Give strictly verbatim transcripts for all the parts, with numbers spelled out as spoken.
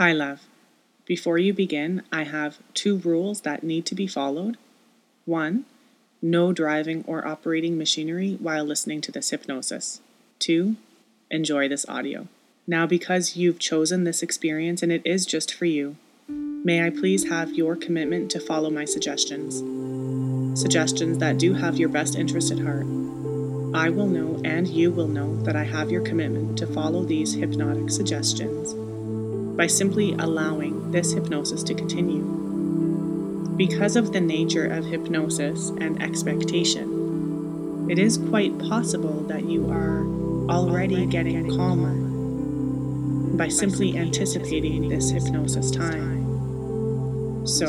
Hi, love. Before you begin, I have two rules that need to be followed. One, no driving or operating machinery while listening to this hypnosis. Two, enjoy this audio. Now, because you've chosen this experience and it is just for you, may I please have your commitment to follow my suggestions. Suggestions that do have your best interest at heart. I will know and you will know that I have your commitment to follow these hypnotic suggestions by simply allowing this hypnosis to continue. Because of the nature of hypnosis and expectation, it is quite possible that you are already getting calmer by simply anticipating this hypnosis time. So,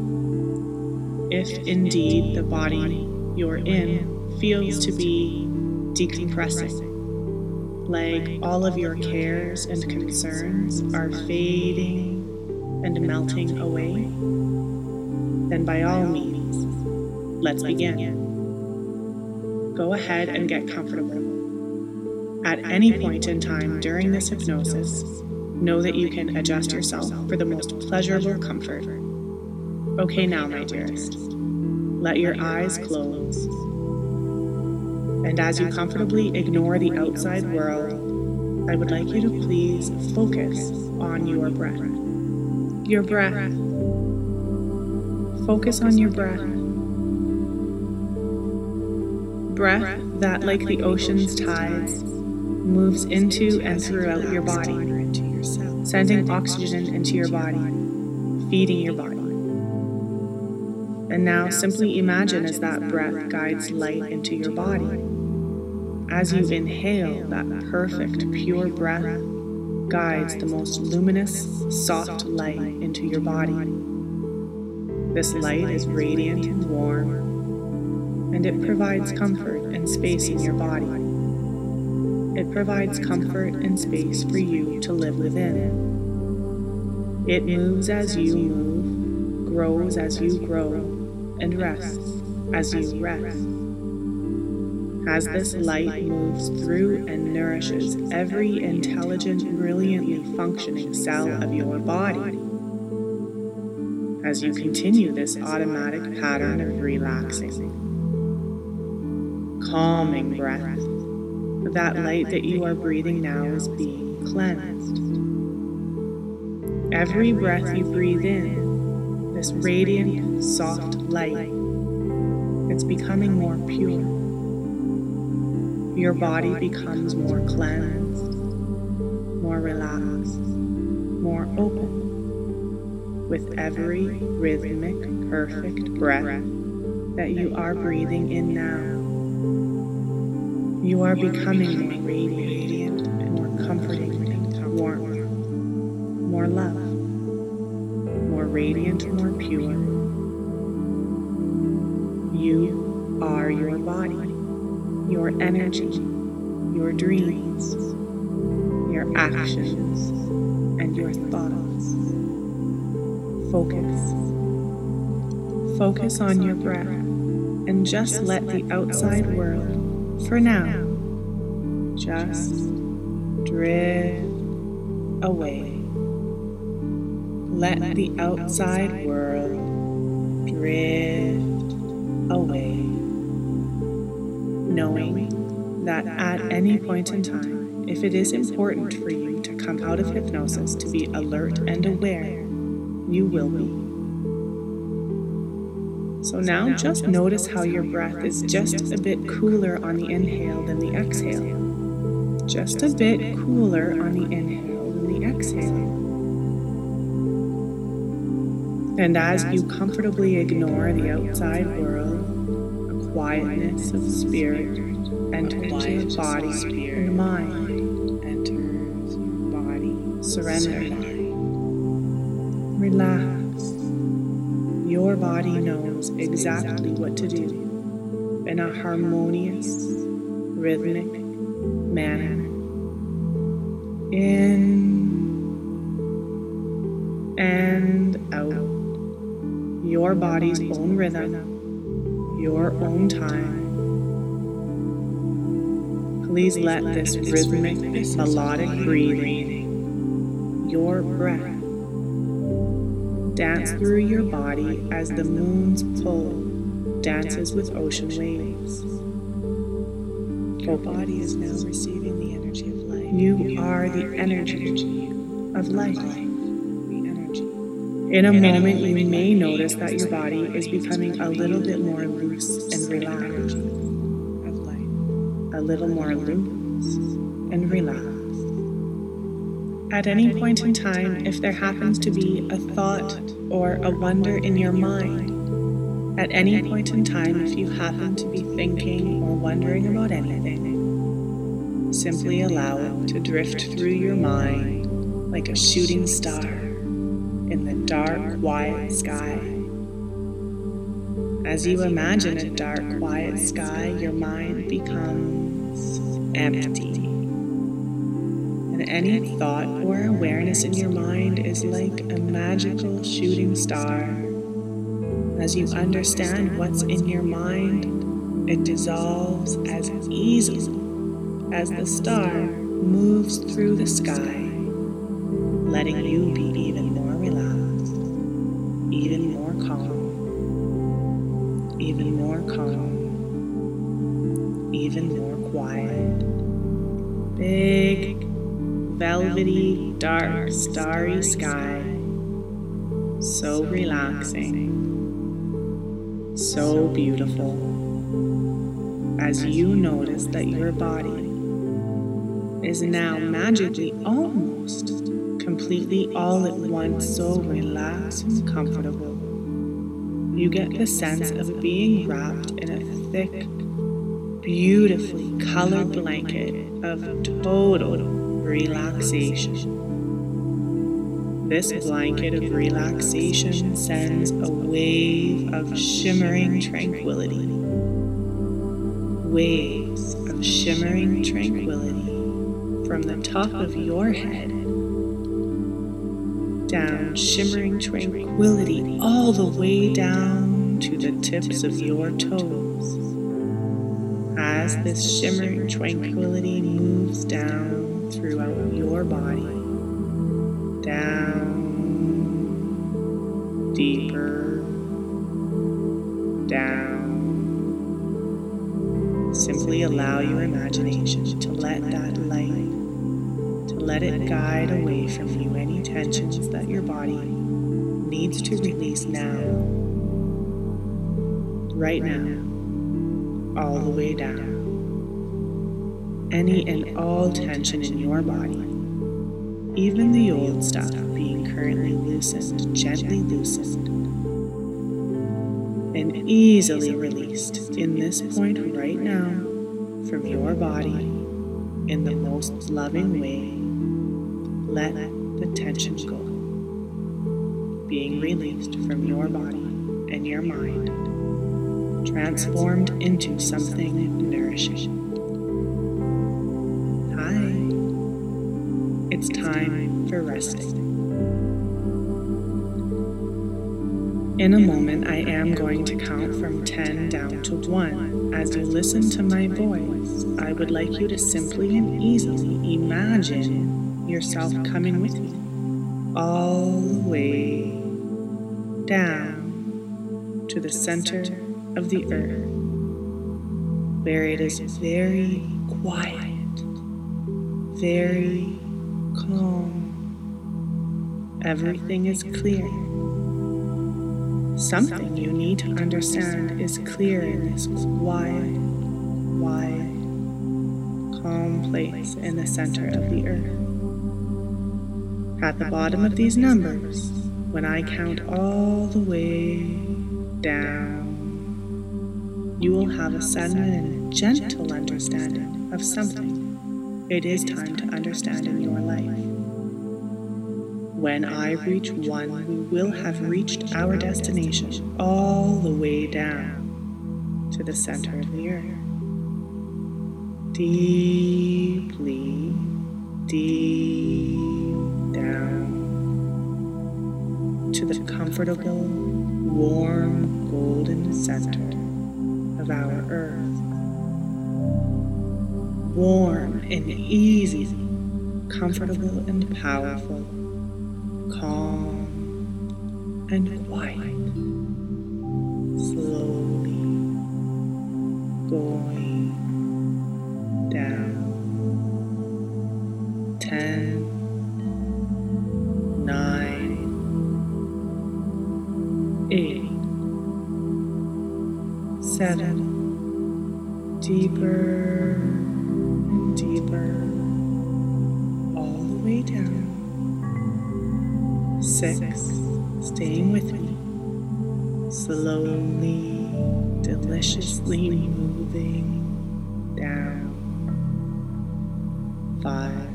if indeed the body you're in feels to be decompressing, like all of your cares and concerns are fading and melting away, then by all means, let's begin. Go ahead and get comfortable. At any point in time during this hypnosis, know that you can adjust yourself for the most pleasurable comfort. Okay now, my dearest, let your eyes close. And as you comfortably ignore the outside world, I would like you to please focus on your breath. Your breath. Focus on your breath. Breath that, like the ocean's tides, moves into and throughout your body, sending oxygen into your body, feeding your body. And now simply imagine as that breath guides light into your body. As you inhale, that perfect, pure breath guides the most luminous, soft light into your body. This light is radiant and warm, and it provides comfort and space in your body. It provides comfort and space for you to live within. It moves as you move, grows as you grow, and rests as you rest. As this light moves through and nourishes every intelligent, brilliantly functioning cell of your body, as you continue this automatic pattern of relaxing, calming breath, that light that you are breathing now is being cleansed. Every breath you breathe in, this radiant, soft light, it's becoming more pure. Your body becomes more cleansed, more relaxed, more open. With every rhythmic, perfect breath that you are breathing in now, you are becoming more radiant, more comforting, warm, more love, more radiant, more pure. You are your body. Your energy, your dreams, your actions, and your thoughts. Focus. Focus on your breath and just let the outside world, for now, just drift away. Let the outside world drift away. Knowing that at any point in time, if it is important for you to come out of hypnosis to be alert and aware, you will be. So now just notice how your breath is just a bit cooler on the inhale than the exhale. Just a bit cooler on the inhale than the exhale. And as you comfortably ignore the outside world, quietness of spirit enters your body and mind. Enters your body. Surrender. Relax. Your body knows exactly what to do in a harmonious, rhythmic manner. In and out. Your body's own rhythm. Your own time. Please let this rhythmic, melodic breathing, your breath, Dance through your body as the moon's pull dances with ocean waves. Your body is now receiving the energy of life. You are the energy of life. In a moment, you may notice that your body is becoming a little bit more loose and relaxed. A little more loose and relaxed. At any point in time, if there happens to be a thought or a wonder in your mind, at any point in time, if you happen to be thinking or wondering about anything, simply allow it to drift through your mind like a shooting star in the dark, quiet sky. As you imagine a dark, quiet sky, your mind becomes empty. And any thought or awareness in your mind is like a magical shooting star. As you understand what's in your mind, it dissolves as easily as the star moves through the sky, letting you be even more relaxed, even more calm, even more calm, even more quiet. Big, velvety, dark, starry sky, so relaxing, so beautiful, as you notice that your body is now magically almost completely all at once so relaxed and comfortable. You get the sense of being wrapped in a thick, beautifully colored blanket of total relaxation. This blanket of relaxation sends a wave of shimmering tranquility. Waves of shimmering tranquility from the top of your head down, shimmering tranquility all the way down to the tips of your toes. As this shimmering tranquility moves down throughout your body, down, deeper, down. Simply allow your imagination to let that light, to let it guide away from you any tensions that your body needs to release now, right now, all the way down. Any and all tension in your body, even the old stuff being currently loosened, gently loosened, and easily released in this point right now from your body in the most loving way. Let the tension go, being released from your body and your mind, transformed into something nourishing. Hi, it's time for resting. In a moment, I am going to count from ten down to one. As you listen to my voice, I would like you to simply and easily imagine yourself coming with me all the way down to the center of the earth, where it is very quiet, very calm. Everything is clear. Something you need to understand is clear in this quiet, wide, calm place in the center of the earth. At the bottom of these numbers, when I count all the way down, you will have a sudden and gentle understanding of something it is time to understand in your life. When I reach one, we will have reached our destination all the way down to the center of the earth. Deeply, deep down to the comfortable, warm, golden center of our earth. Warm and easy, comfortable and powerful. Calm, and quiet, slowly going down. Ten, nine, eight, seven, deeper and deeper, all the way down. Six, staying with me, slowly, deliciously moving down. Five,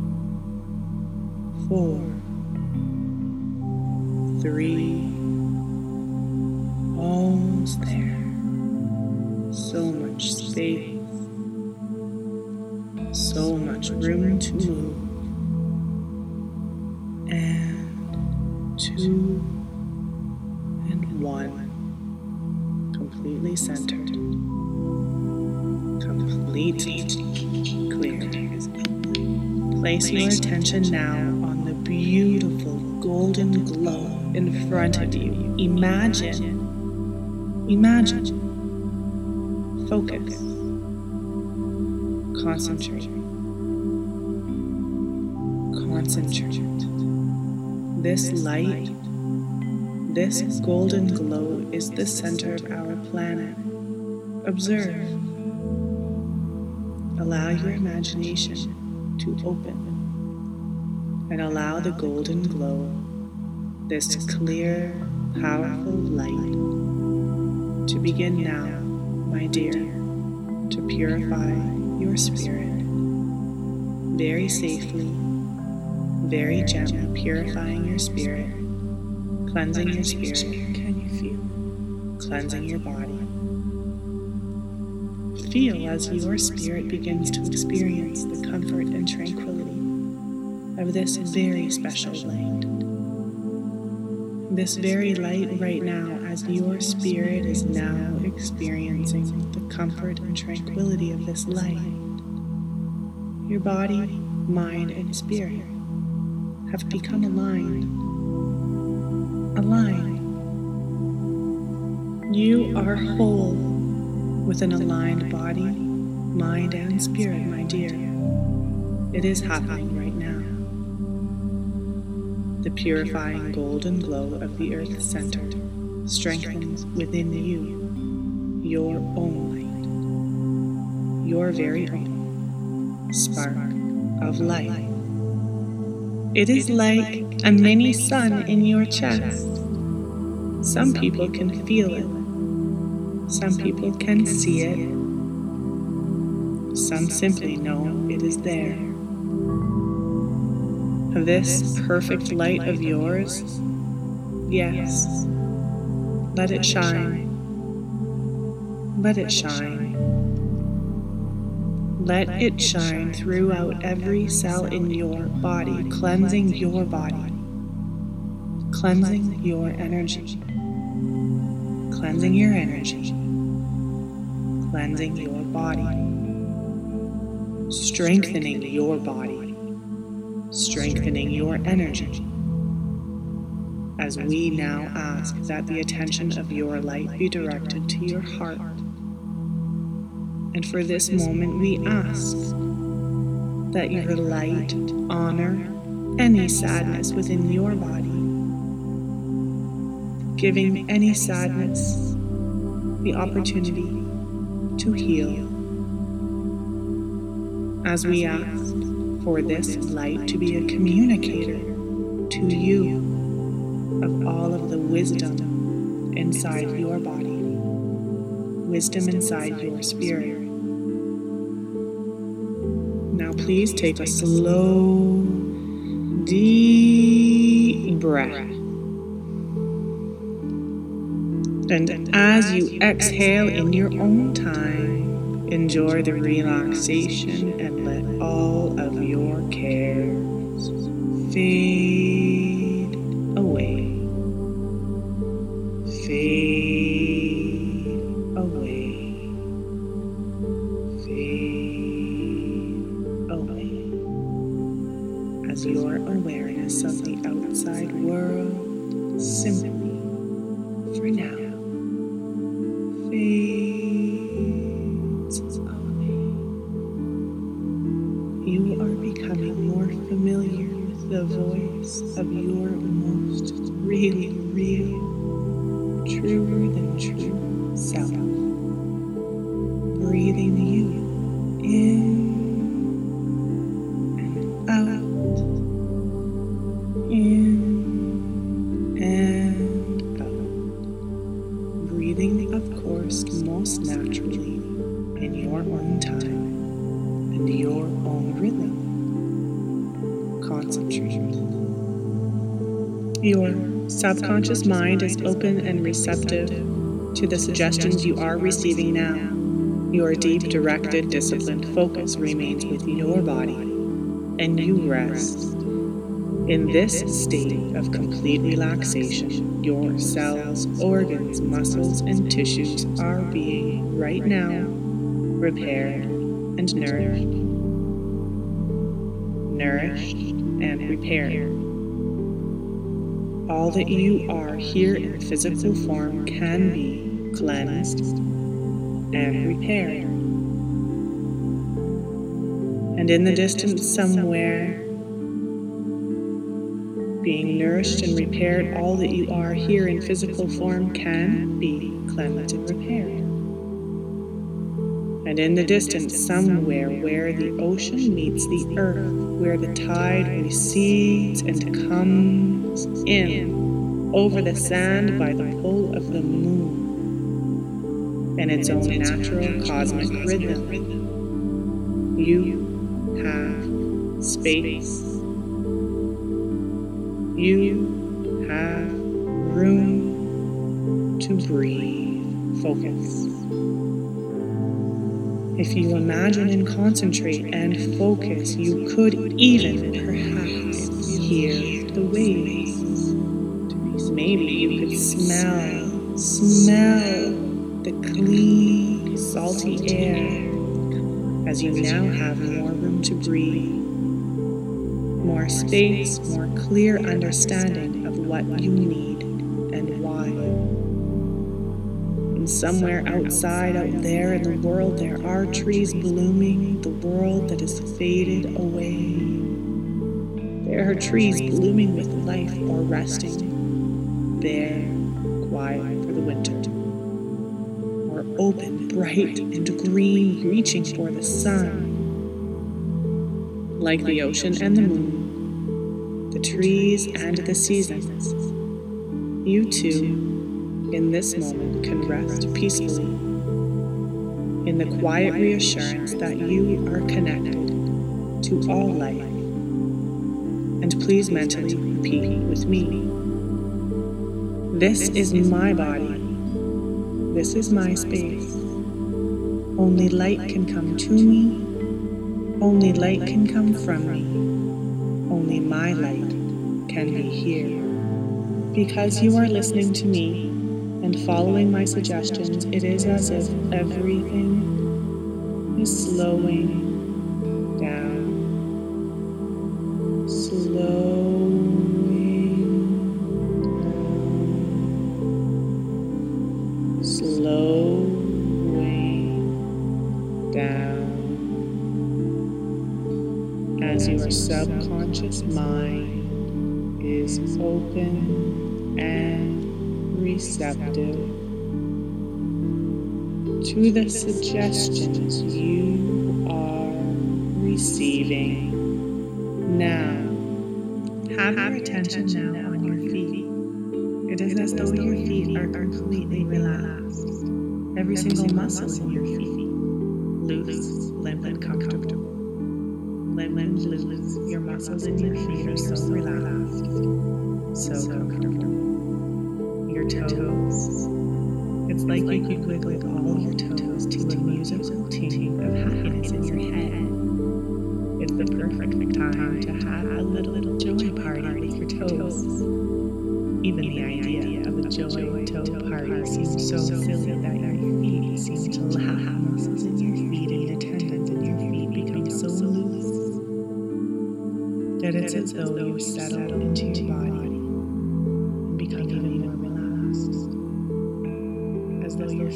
four, three, almost there. So much space, so much room to move. And two and one, completely centered, completely clear. Place your attention now on the beautiful golden glow in front of you. Imagine, imagine, focus, concentrate, concentrate. This light, this golden glow is the center of our planet. Observe. Allow your imagination to open and allow the golden glow, this clear, powerful light, to begin now, my dear, to purify your spirit very safely, very gently purifying your spirit, cleansing your spirit. Can you feel? Cleansing your body. Feel as your spirit begins to experience the comfort and tranquility of this very special light. This very light right now, as your spirit is now experiencing the comfort and tranquility of this light. Your body, mind, and spirit have become aligned. Aligned. You are whole with an aligned body, mind, and spirit, my dear. It is happening right now. The purifying golden glow of the earth center strengthens within you your own light, your very own spark of light. It is like a mini sun in your chest. Some people can feel it. Some people can see it. Some simply know it is there. This perfect light of yours, yes, let it shine. Let it shine. Let it shine throughout every cell in your body, cleansing your body, cleansing your energy, cleansing your energy, cleansing your body, strengthening your body, strengthening your energy. As we now ask that the attention of your light be directed to your heart. And for this moment, we ask that your light honor any sadness within your body, giving any sadness the opportunity to heal. As we ask for this light to be a communicator to you of all of the wisdom inside your body, wisdom inside your spirit. Now please take a slow, deep breath. And as you exhale in your own time, enjoy the relaxation and let all of your cares fade away. Fade away. Fade away. As your awareness of the outside world simply for now, fades away. You are becoming more familiar with the voice of your most really real, truer than true self. Breathing you in and out, in and out. Breathing, of course, most naturally in your own time and your own rhythm. Concentrate. Your subconscious mind is open and receptive to the suggestions you are receiving now. Your deep, directed, disciplined focus remains with your body, and you rest. In this state of complete relaxation, your cells, organs, muscles, and tissues are being, right now, repaired and nourished. Nourished and repaired. All that you are here in physical form can be cleansed and repaired. And in the distance somewhere, being nourished and repaired, all that you are here in physical form can be cleansed and repaired. And in the distance somewhere where the ocean meets the earth, where the tide recedes and comes in over the sand by the pull of the moon and its own natural cosmic rhythm, you have space. You have room to breathe. Focus. If you imagine and concentrate and focus, you could even perhaps hear the waves. Maybe you could smell, smell the clean, salty air as you now have more room to breathe. More space, more clear understanding of what you need and why. And somewhere outside, out there in the world, there are trees blooming, the world that is faded away. There are trees blooming with life or resting, bare, quiet for the winter, or open, bright, and green, reaching for the sun. Like the ocean and the moon, the trees and the seasons, you too, in this moment, can rest peacefully in the quiet reassurance that you are connected to all life. And please mentally repeat with me. This is my body. This is my space. Only light can come to me. Only light can come from me. Only my light can be here. Because you are listening to me and following my suggestions, it is as if everything is slowing down. Slowing down. Slowing down. As your subconscious mind is open and receptive to the suggestions you are receiving. Now, have your attention now on your feet. It is as though your feet are completely relaxed. Every single muscle in your feet, loose, limp, and comfortable. Limp and loose, your muscles in your feet are so relaxed, so comfortable. Your toes, it's like you could wiggle all your toes to a musical tune of happiness in your head. It's the perfect time to have a little, little joy party with your toes. Even the idea of a joy toe party seems so silly that your feet seem to laugh. Muscles in your feet and your tendons in your feet become so loose that it's as though you settle into your body and become even more relaxed.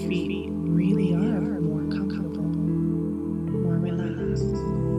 feet really are more comfortable, more relaxed.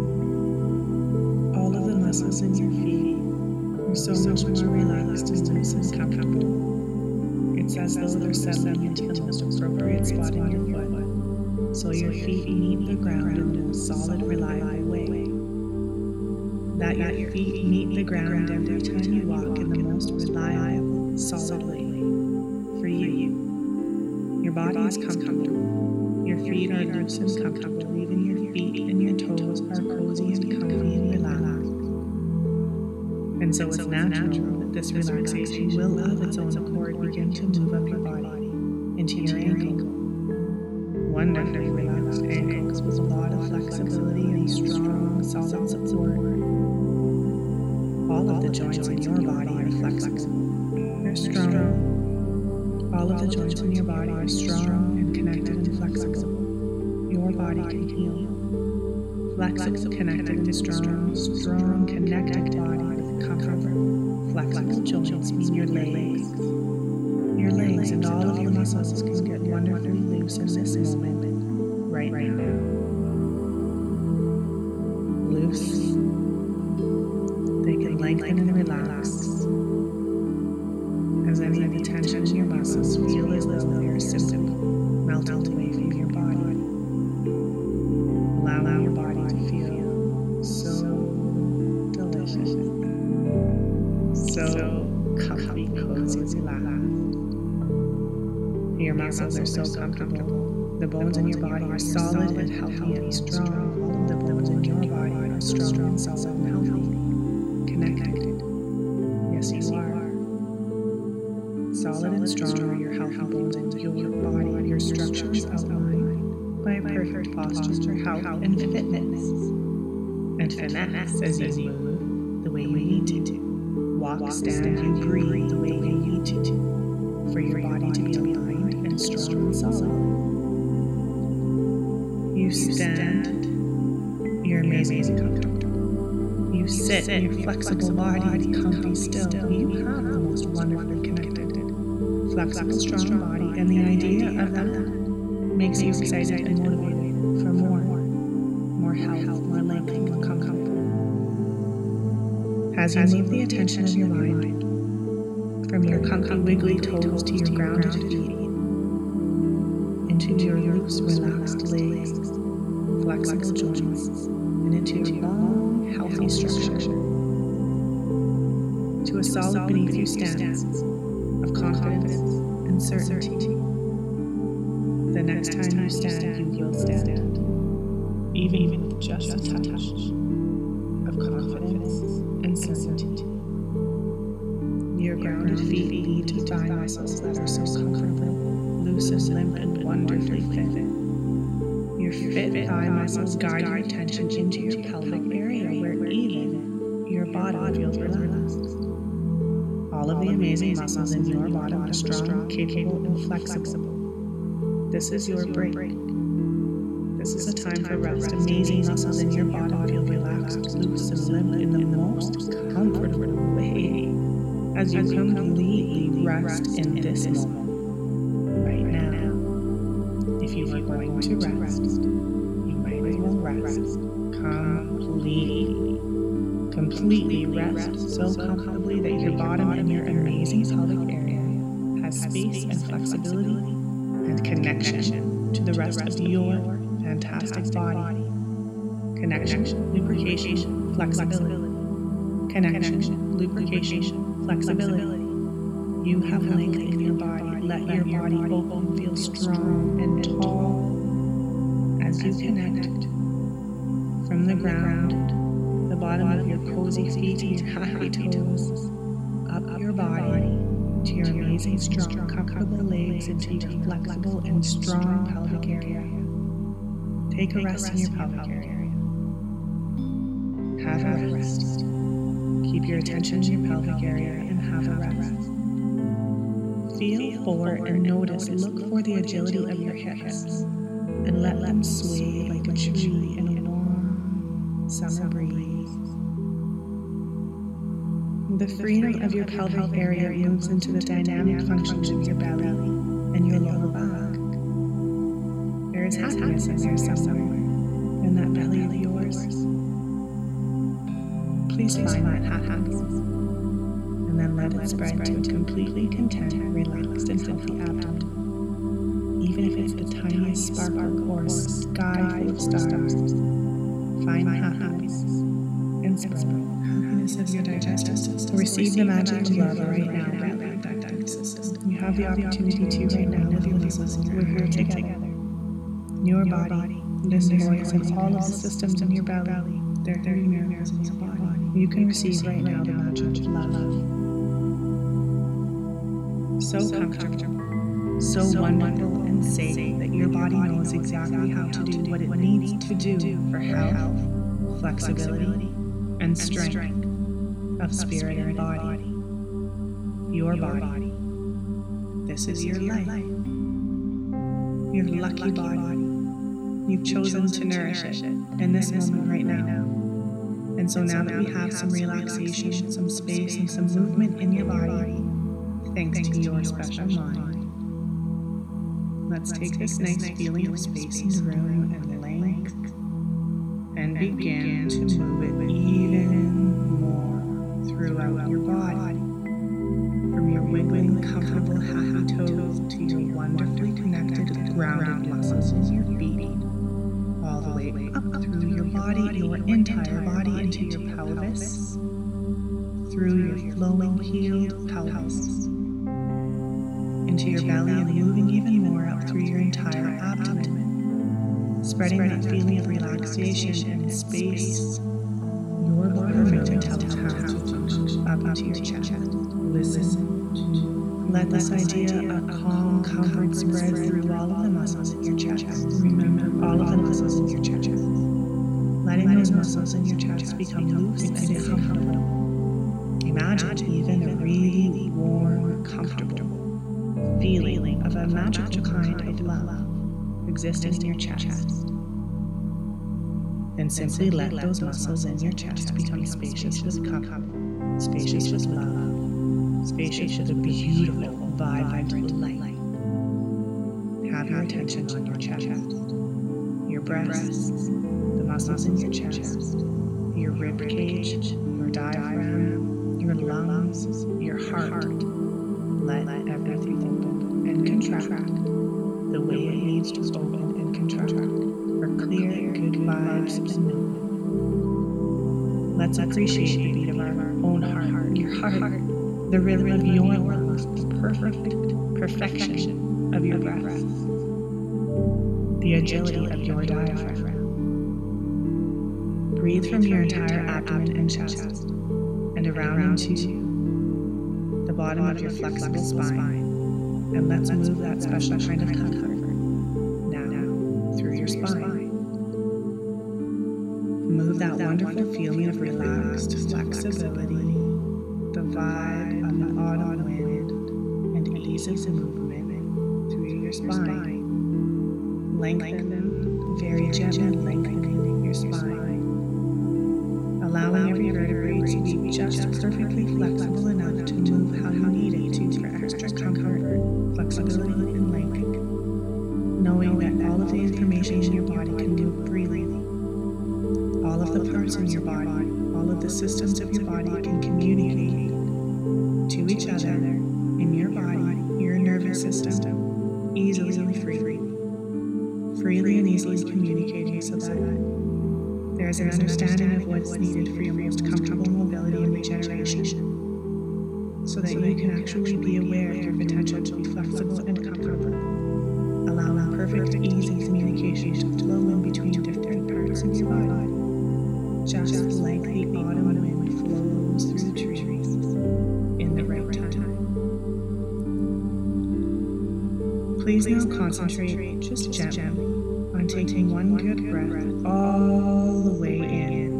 All of the muscles in your feet are so much more relaxed and loose and comfortable. It's as though they're settling into the most appropriate spot in your foot, so your feet meet the ground in the most solid, reliable way. That your feet meet the ground every time you walk in the most reliable, solid way for you. Your body is comfortable. Your feet are loose and comfortable. Even your feet and your toes are cozy and comfy and relaxed. And so it's natural that this relaxation will of its own accord begin to move up your body into your ankle. Wonderfully relaxed ankles with a lot of flexibility and strong, solid support. All of the joints in your body are flexible. They're strong. All of the joints in your body are strong and connected and flexible. Your body can heal. Flexible, connected, and strong. Strong, connected body with comfortable, flexible joints mean your legs. Your legs and all of your muscles can get wonderfully loose in this moment, right now. Loose. They can lengthen and relax as any of the tension in your muscles feel as though they are simply melting away from your body. Allow your body to feel so delicious, so comfy, cozy, relaxed. Your muscles are so comfortable. The bones in your body are solid and healthy and strong. All of the bones in your body are strong and solid and healthy. Connected. Yes, you are. Solid and strong are your healthy bones in your body. Your structure is outlined by a perfect posture, health, and fitness. And finesse as you move the way you need to. Walk, stand, you breathe the way you need to. For your body to be aligned and strong and solid. You stand, you're amazing and comfortable. You sit in your flexible body, comfy still. You have the most wonderfully connected, flexible, strong body, and the idea of that makes you excited and motivated for more, more health, more length, more comfort. As you move the attention of your mind from your comfy, wiggly toes to your grounded feet, into your loose, relaxed legs, flexible joints, and into your long, healthy structure, to a solid beneath you stance of confidence and certainty. The next time you stand, you will stand, even with just a touch of confidence and certainty. Your grounded feet lead to thigh muscles that are so comfortable, loose and limp and wonderfully fit. Your fit thigh muscles guide your attention into your pelvic area where even your bottom feels relaxed. All of the amazing muscles in your bottom are strong, capable, and flexible. This is your break. This is a time for rest. Amazing muscles in your bottom feel relaxed, loose, and limp in the most comfortable way as you completely rest in this moment. Right now, if you are going to rest, you might as well rest completely. Completely rest so comfortably that your bottom and your amazing pelvic area has space and flexibility and connection to the rest of your fantastic body. Connection, lubrication, flexibility. Connection, lubrication, flexibility. You have length in your body. Let your body open, feel strong and tall as you connect from the ground, the bottom of your cozy feet and your happy toes, up your body to your amazing, strong, comfortable legs into your flexible and strong pelvic area. Take a rest in your pelvic area. Have a rest. Keep your attention to your pelvic area and have a rest. Feel for and notice, look for the agility of your hips and let them sway like a tree in a warm summer breeze. The freedom of your pelvic area moves into the dynamic functions of your belly and your lower back. is happiness in there somewhere, in that belly of yours. Please find that happiness, and then let it spread to a completely content, relaxed, and healthy abdomen. Even if it's the tiniest sparkle or a sky full of stars, find happiness and spread happiness of your digestive system. Receive the magic of love right now. You have the opportunity to right now with your muscles. We're here together. Your body, this voice, and all of the systems in your belly, they're doing miracles in your body. You can receive right now the magic of love. So comfortable, so wonderful and safe that your body knows exactly how to do what it needs to do for health, flexibility, and strength of spirit and body. Your body. This is your life. Your lucky body. You've chosen to nourish it in this moment right now. And so now that we have some relaxation, some space, and some movement in your body, thanks to your special mind, let's take this nice feeling of space in the room and length and begin to move it even more throughout your body. From your wiggling, comfortable, happy toes to your wonderfully connected, grounded muscles in your feet, all the way up through your body, your entire body, into your pelvis, through your flowing, healed pelvis, into your belly, and moving even more up through your entire abdomen, spreading that feeling of relaxation and space. Your body perfect intelligence up into your chest. Listen. Let this idea of calm comfort spread through all of the muscles in your chest. Remember, all of the muscles in your chest. Letting those muscles in your chest become loose and comfortable. Imagine even a really warm, comfortable feeling of a magical kind of love existing in your chest. And simply let those muscles in your chest become spacious with comfort, spacious with love, spacious with a beautiful, vibrant light. Have your attention on your chest, your breasts, the muscles in your chest, your rib cage, your diaphragm, your lungs, your heart. Let everything open and contract the way it needs to open and contract for clear, good vibes and movement. Let's appreciate the beat of our own heart, your heart, the rhythm of your lungs, the perfect perfection of your breath, the agility of your diaphragm. Breathe from your entire abdomen and chest and around into the bottom of your flexible spine, and let's move that special kind of comfort now through your spine. Move that wonderful feeling of relaxed flexibility, the vibe of the autumn wind, and ease of the movement through your spine. Lengthen, very gently lengthening your spine, allowing every vertebrae to be just perfectly flexible enough to move how you need it to for extra comfort, flexibility, and length. Knowing that all of the information in your body can move freely. All of the parts in your body, all of the systems of your body can communicate to each other in your body, your nervous system, easily and freely. Freely and easily communicating so that there is an understanding of what's needed for your most comfortable mobility and regeneration, so that you can actually be aware of your potential to be flexible and comfortable, allowing perfect ease and communication to flow in between different parts of your body, just like the autumn wind flows through the trees in the right time. Please now concentrate just gently on taking one good breath all the way in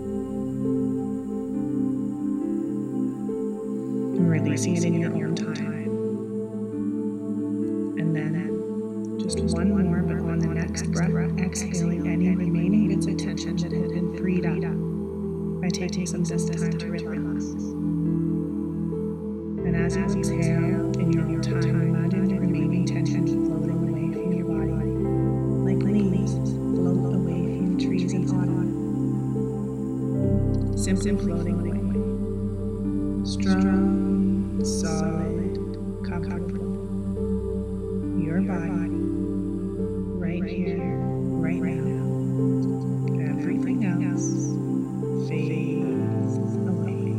and releasing it in your own time. And then just one more, but on the next breath, exhaling any remaining bits of tension that had been freed up by taking some this time to relax. And as you exhale in your own time, imagine the remaining tension floating away from your body like simply floating away. Strong, solid, comfortable. Your body, right here, right now. Everything else fades away.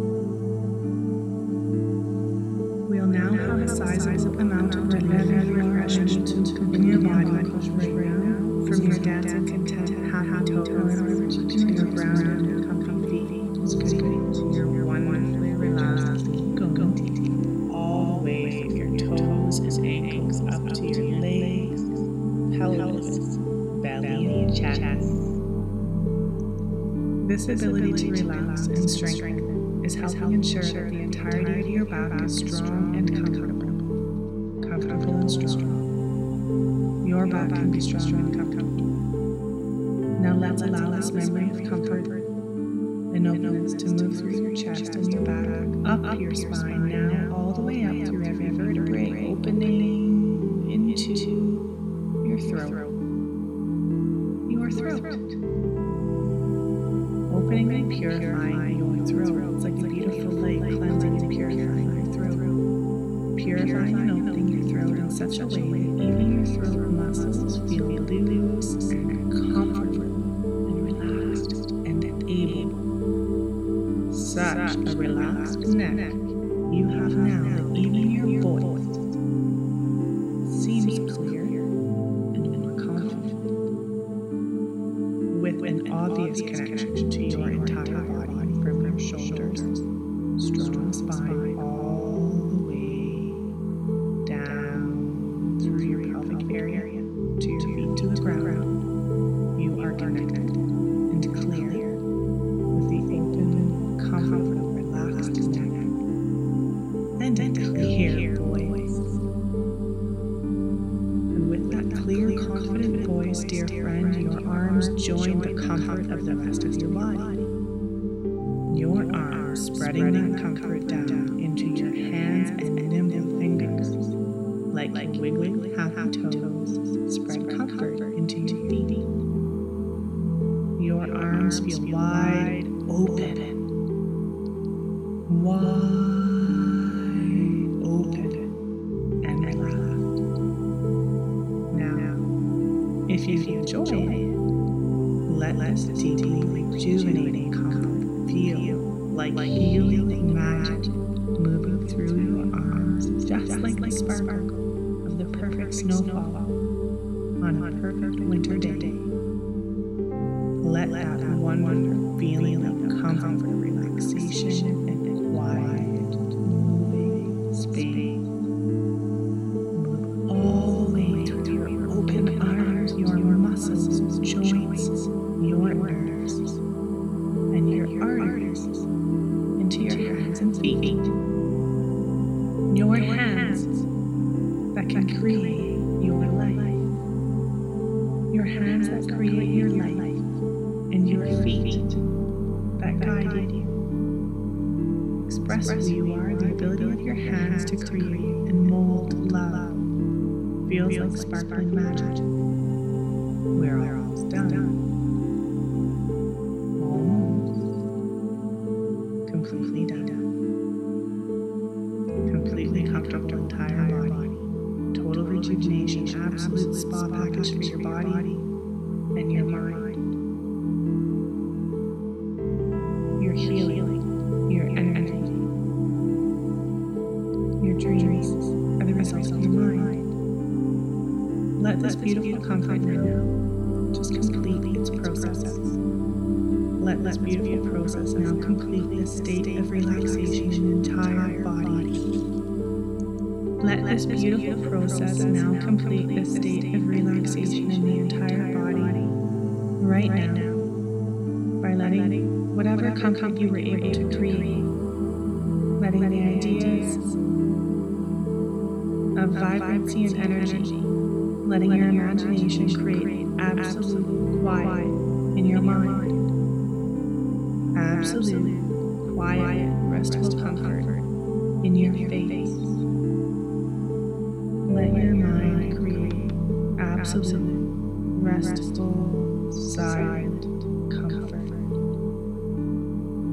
We'll now have a sizable amount of heavy refreshment in your body right now, from your dancing content happy toes to your grounded and comfy feet, to your wonderfully relaxed going all the way from your toes and ankles up to your legs, pelvis, belly, and chest. This ability to relax and strengthen is helping ensure that the entirety of your back is strong and comfortable. Comfortable and strong. Your back can be strong and comfortable. Now let's allow this memory of comfort and openness to move through your chest and your back, up your spine, now all the way up through every vertebrae, opening into your throat. Your throat. Opening and purifying your throat. It's like a beautiful light cleansing and purifying your throat. Purifying and opening your throat in such a way that even your throat muscles feel loose and comfortable and relaxed and able. Such a relaxed neck you have now that even your voice seems clear and more confident, with an obvious connection to your entire body from your shoulders, strong spine, all the way down through your pelvic area to your feet to the ground. You are connected and clear with the open, comfortable, relaxed neck and a clear voice. And with that clear, confident voice, dear friend, your arms join the comfort of the rest of your body. Your arms spreading that comfort down into your hands and nimble fingers, like wiggling happy toes, spread comfort into your feet. Your arms feel wide open, wide open, and relaxed. Now, if you enjoy it, let this deeply rejuvenating comfort feel like healing magic moving through your arms, just like the sparkle of the perfect snowfall on a perfect winter day. Let that wonderful feeling of comfort, relaxation, and quiet moving space move all the way through your open arms, your muscles, joints, your nerves, and your arteries into your hands and feet. Your hands that can create your life. Your hands that create your life. And your feet that guide you. Express who you are, the ability of your hands to create and mold love. Feels like sparkling magic. We're almost done. Almost. Completely done. Completely comfortable entire body. Total rejuvenation, absolute spa package for your body and your mind. Your healing, your energy, your dreams are the result of your mind. Let this beautiful comfort now just complete its process. Let this beautiful process now complete this state of relaxation in the entire body. Let this beautiful process now complete this state of relaxation in the entire body right now by letting whatever comfort you were able to create, letting the ideas of vibrancy and energy, letting your imagination create absolute quiet in your mind, absolute quiet, restful comfort in your face. Let your mind create absolute, restful, silent comfort.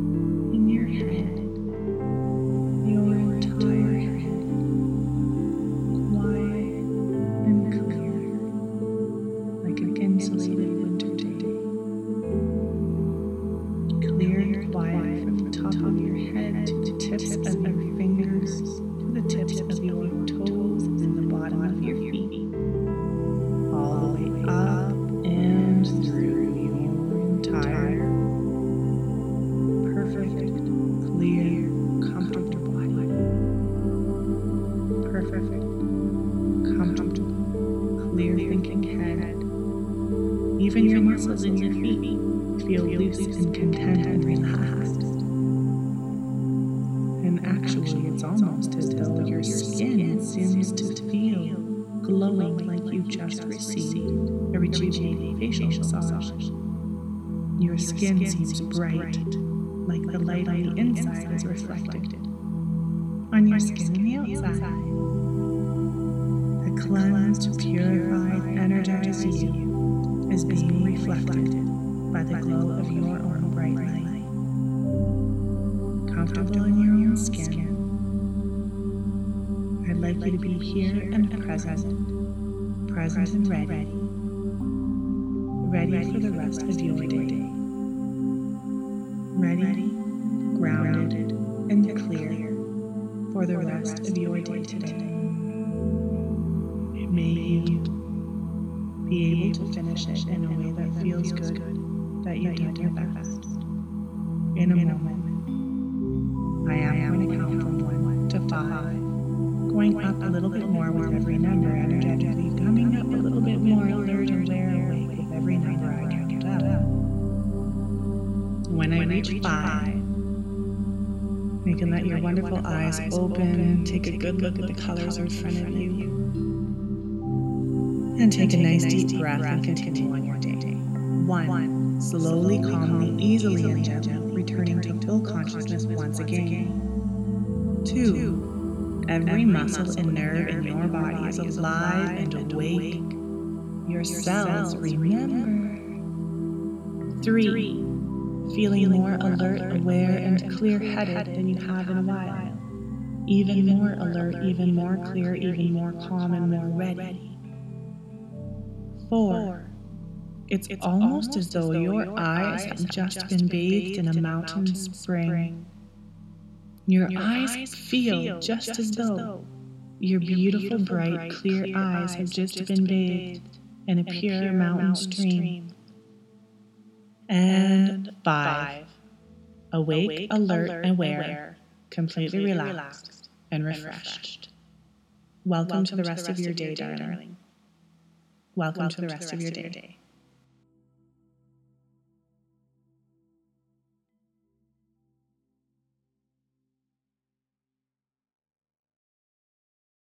clear thinking head. Even your muscles in your feet feel loose and content and relaxed. And actually, it's almost as though your skin seems to feel glowing like you just received a rejuvenating facial massage. Your skin seems bright, like the light on the inside is reflected on your skin on the outside. The cleansed, purified, energized you is being reflected by the glow of your own bright light. Comfortable in your own skin, I'd like you to be here and present, present and ready, ready for the rest of your day. Ready, grounded, and clear for the rest of your day today. May you be able to finish it in a way that feels good, that you've done your best. In a moment, I am going to count from one to five, going up a little bit more with every number, energetically coming up a little bit more alert, aware, awake with every number I count up. When I reach five, you can let your wonderful eyes open, take a good look at the colors in front of you, and take a nice deep breath and continue on your day. One, slowly, calmly, easily, and gently returning to full consciousness once again. Two, every muscle and nerve in your body is alive and awake. Your cells remember. Three, feeling more alert, aware, and clear-headed than you have in a while. Even more alert, even more clear, even more calm, and more ready. Four, it's almost as though your eyes have just been bathed in a mountain spring. Your eyes feel just as though your beautiful, bright, clear eyes have just been bathed in a pure mountain stream. And five, awake, alert, aware, completely relaxed and refreshed. Welcome to the rest of your day, darling. Welcome to the rest of your day.